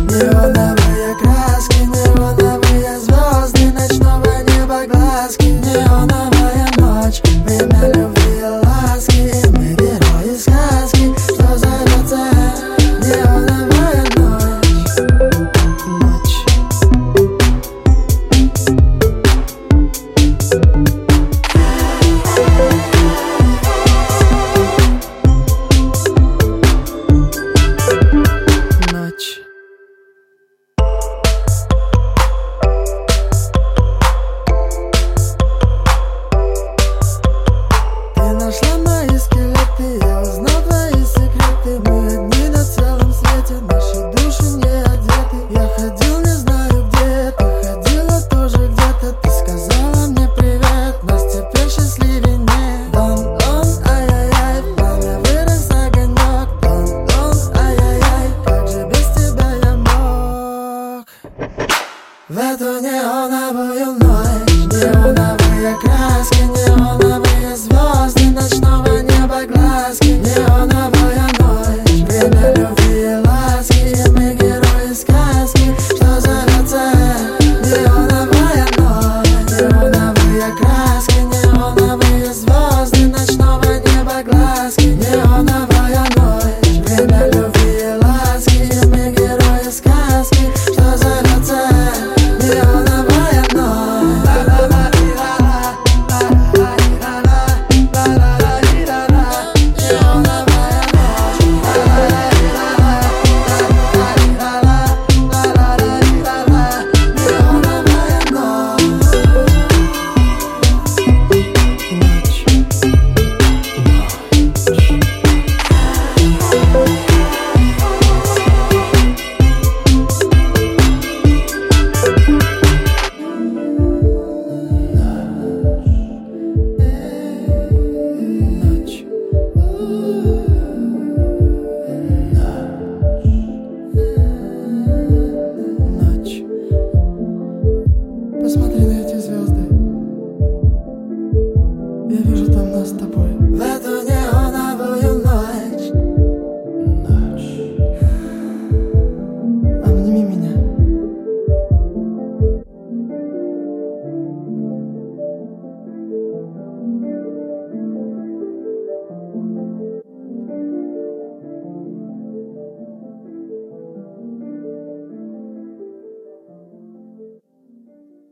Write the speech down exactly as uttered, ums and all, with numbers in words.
Неоновые краски, неоновые звезды ночного неба глазки. Неоновая ночь, время любви и ласки. Мы герои сказки, что зовется неоновая ночь. Ночь. Ночь. Ты нашла мои скелеты, я узнал твои секреты. Мы одни на целом свете, наши души не одеты. Я ходил, не знаю где, ты ходила тоже где-то. Ты сказала мне привет, нас теперь счастливее нет. Дон-дон, ай-яй-яй, в пламя вырос огонек. Дон-дон, ай-яй-яй, как же без тебя я мог? В эту неоновую ночь, неоновые краски, неоновые звезды ночного неба глазки. Неоновая ночь, время любви и ласки. Мы герои сказки, что зовется неоновая ночь. Неоновые краски, неоновые звезды ночного неба глазки. Неоновая ночь, время любви и ласки. Мы герои сказки, что зовется неоновая ночь. Посмотри на эти звезды. Я вижу там нас с тобой. В эту неоновую